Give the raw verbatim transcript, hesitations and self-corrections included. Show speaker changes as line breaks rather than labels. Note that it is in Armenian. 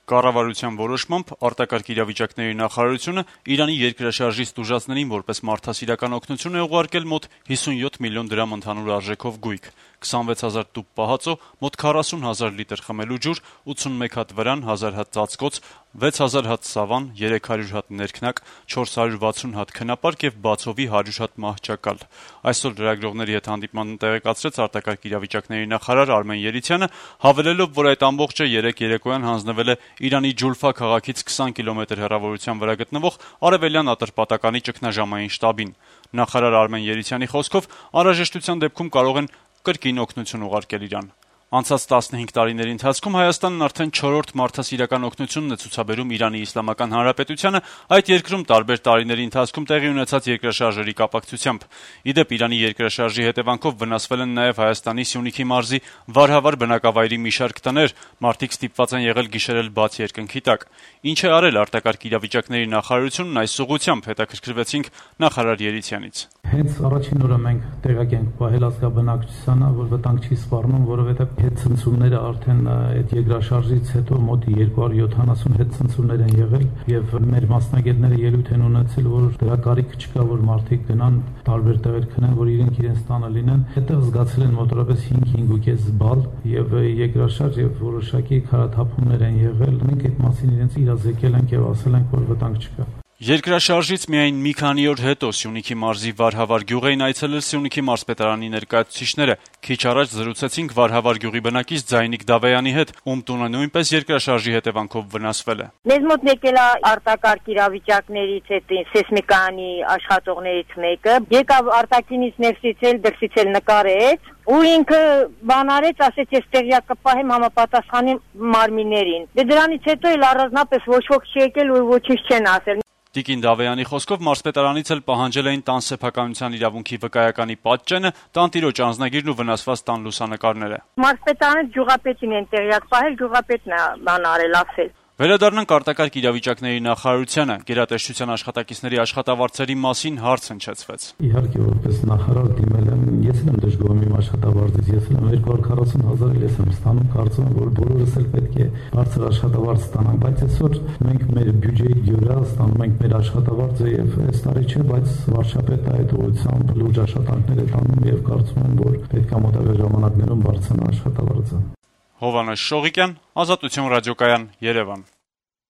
Կառավարության որոշմամբ արտակարգ իրավիճակների նախարարությունը Իրանի երկրաշարժից տուժածներին որպես մարդասիրական օգնություն է ուղարկել մոտ հիսունյոթ միլիոն դրամ ընդհանուր արժեքով գույք, քսանվեց հազար տուփ պահածո, մոտ քառասուն հազար լիտր խմելու ջուր, ութսունմեկ հատ վրան, հազար հատ ծածկոց, վեց հազար հատ սավան, երեք հարյուր հատ ներքնակ, չորս հարյուր վաթսուն հատ քնապարկ եւ բացովի հարյուր հատ մահճակալ։ Այսօր լրագրողների հետ հանդիպման տեղեկացրեց արտակարգ իրավիճակների նախարար Արմեն Երիցյանը, հավելելով, որ այդ ամբողջը երեկ երեկոյան հանձնվել է Իրանի Ջուլֆա քաղաքից քսան կիլոմետր հեռավորության վրա գտնվող Արևելյան Ատրպատականի ճգնաժամային շտաբին։ Նախարար Արմեն Երիցյանի խոսքով անհրաժեշտության դեպքում կարող են կրկին օգնություն ուղարկել Իրան։ Անցած տասնհինգ տարիների ընթացքում Հայաստանն արդեն չորրորդ մարդասիրական օգնությունն է ցուցաբերում Իրանի Իսլամական Հանրապետությանը, այդ երկրում տարբեր տարիների ընթացքում տեղի ունեցած երկրաշարժերի կապակցությամբ։ Ի դեպ, Իրանի երկրաշարժի հետևանքով վնասվել են նաև Հայաստանի Սյունիքի մարզի Վարհավար բնակավայրի մի շարք տներ, մարդիկ ստիպված են եղել գիշերել բաց երկնքի տակ։ Ինչ է արել արտակարգ իրավիճակների նախարարությունն այս ուղղությամբ, հետաքրքրվեցինք նախարար Երիցյանից։
Հենց առաջին օրը մենք տեղակ ենք պահել ազգաբնակչությանը, որ վտանգ չի սպառնում, որովհետև հետցնցումները արդեն այդ երկրաշարժից հետո մոտ երկու հարյուր յոթանասուն հետցնցումներ են եղել եւ մեր մասնագետները ելույթ են ունեցել, որ դրա կարիք չկա, որ մարդիկ գնան տարբեր տեղեր քնեն, որ իրենք իրենց տանը լինեն։ Հետո զգացել են մոտավորապես հինգ հինգ բալ եւ երկրաշարժ եւ որոշակի քարաթափումներ են եղել։ Մենք այդ մասին իրենց իրազեկել ենք եւ ասել ենք, որ վտանգ չկա։
Երկրաշարժից միայն մի քանի օր հետո Սյունիքի մարզի Վարհավար գյուղ էին այցելել Սյունիքի մարզպետարանի ներկայացուցիչները։ Քիչ առաջ զրուցեցինք Վարհավար գյուղի բնակիչ Ձայնիկ Դավեյանի հետ, ում տունը նույնպես երկրաշարժի հետևանքով վնասվել է։
Մեզ մոտ եկել է արտակարգ իրավիճակներից հետ սեյսմիկանի աշխատողներից մեկը, եկավ արտաքինից ներսից էլ դրսից էլ նկարեց, ու ինքը բան արեց, ասեց ես տեղյակ կպահեմ համապատասխանի մարմիններին։ Դե դրանից հետո էլ առանձնապես ոչ ոք չի եկել ու ոչինչ չեն ասել։
Տիկին Դավեյանի խոսքով մարզպետարանից էլ պահանջել էին տան սեփականության իրավունքի վկայականի պատճենը, տանտիրոջ անձնագիրն ու վնասված տան լուսանկարները։
Մարզպետարանը գյուղապետին են տեղյակ պահել, գյուղապետն է բան արել, ասել։
Վերադառնանք արտակարգ իրավիճակների նախարարությանը, գերատեսչության աշխատակիցների աշխատավարձերի մասին հարց հնչեցվեց։
Իհարկե, որպես նախարար դիմել եմ, ես եմ դժգոհում իմ աշխատավարձից, ես եմ երկու հարյուր քառասուն հազար ես եմ ստանում, կարծում եմ, որ բոլորս էլ պետք է բարձր աշխատավարձ ստանանք, բայց այսօր մենք մեր բյուջեի գյուրա ստանում ենք մեր աշխատավարձը եւ այս տարի չէ, բայց վարչապետը այդ ուղղությամբ լուրջ աշխատանքներ է տանում եւ կարծում եմ, որ պետք է մոտակա ժամանակներում բարձրանա աշխատավարձը։
Հովհաննես Շողիկյան, Ազատություն ռադիոկայան, Երևան։